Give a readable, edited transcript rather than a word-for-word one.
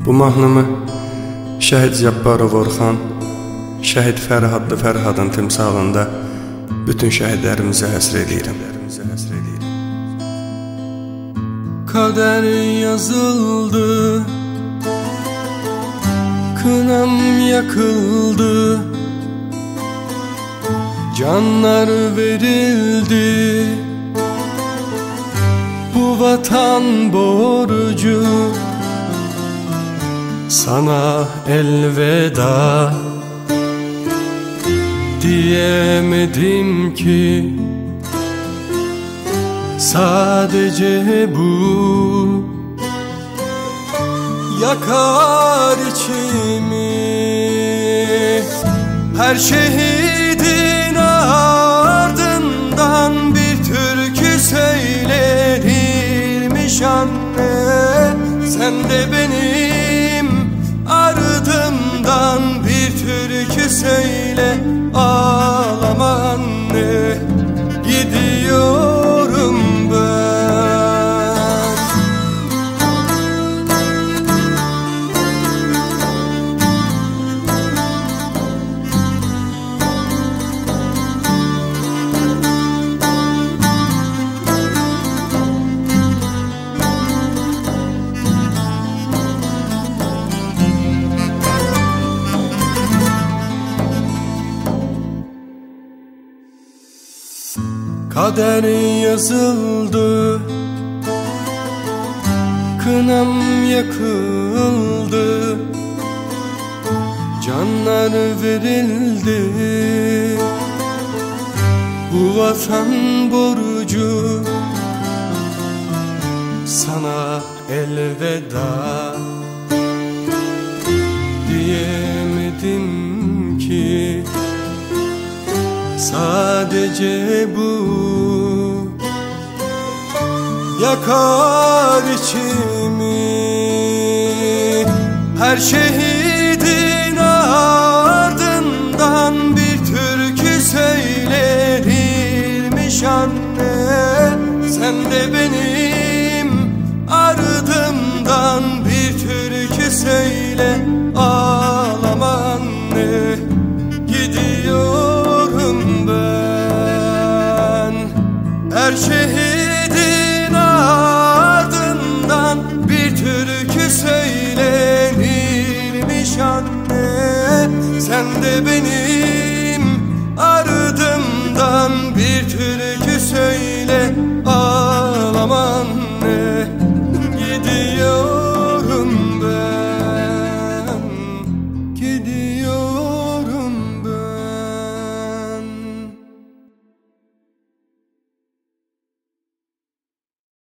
Bu mahnımı şəhid Cabbarov Orxan, şəhid Fərhadlı Fərhadın timsalında bütün şəhidlərimizə həsr edirəm. Kader yazıldı, kınam yakıldı, canlar verildi. Bu vatan borcu, sana elveda diyemedim ki. Sadece bu yakar içimi. Her şehidin ardından bir türkü söylenirmiş anne. Sen de benim ardımdan bir türkü söyle. Ağlama anne, gidiyorum ben. Kader yazıldı, kınam yakıldı, canlar verildi. Bu vatan borcu, sana elveda diyemedim ki. Sadece bu yakar içimi. Her şehidin ardından bir türkü söylenirmiş anne. Sen de benim ardımdan bir türkü söyle.